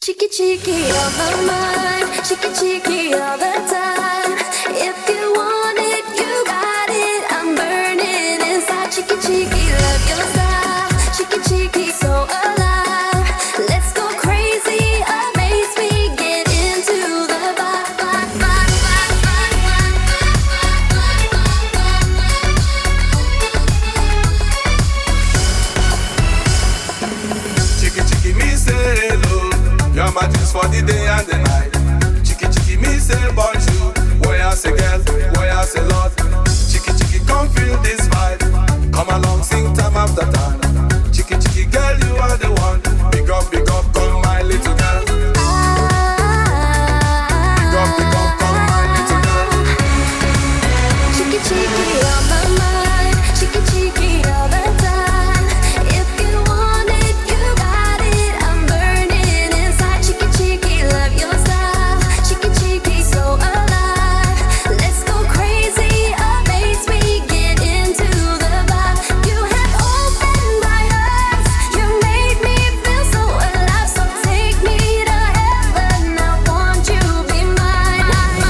Cheeky cheeky on my mind, cheeky cheeky all the time. If you want it, you got it. I'm burning inside. Cheeky cheeky, love your style. Cheeky cheeky, so alive. Let's go crazy, amaze me, get into the vibe. Cheeky cheeky, me say hello. You're my juice for the day and the night. Cheeky cheeky, me say bonjour. Where I say girl, where I say lord. Cheeky cheeky, come feel this vibe. Come along, sing time after time. Cheeky cheeky, girl, you are the one. Big up, come my little girl. Big up, come my little girl. Cheeky cheeky on my mind, cheeky cheeky all the time. If you want it, you got it. I'm burning inside. Cheeky cheeky, love your style. Cheeky cheeky, so alive. Let's go crazy, amaze me, get into the vibe. You have opened my eyes, you made me feel so alive. So take me to heaven, I want you be mine.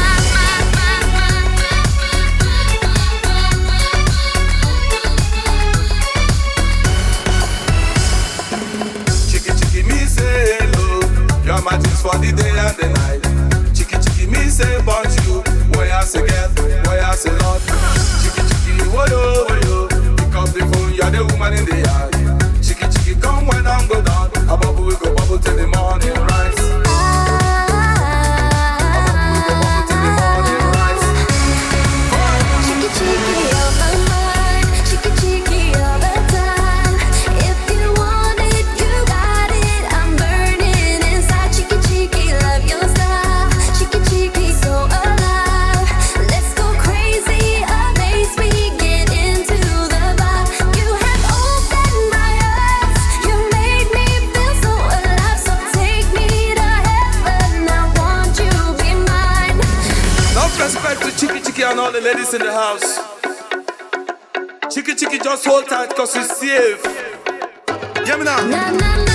Cheeky cheeky, me say hello. You're my juice for the day and the night. Cheeky cheeky, me say bonjour. Where I say girl, where I say lord. Cheeky cheeky, woyo woyo. Pick up the phone, you're the woman in the yard. Cheeky cheeky, come when I'm go down. A bubble we go bubble till the morning rise. A bubble we go bubble till the morning rise. Cheeky cheeky on my mind, cheeky cheeky all the time. If you want it, you got it. I'm burning inside. Cheeky cheeky, love your style. Cheeky cheeky, so alive. Let's go crazy, amaze me, get into the vibe. You have opened my eyes, you made me feel so alive. So take me to heaven, I want you be mine. Enough respect to Cheeky Cheeky and all the ladies in the house. Cheeky Cheeky, just hold tight cause it's safe. Hear me now. Na na na.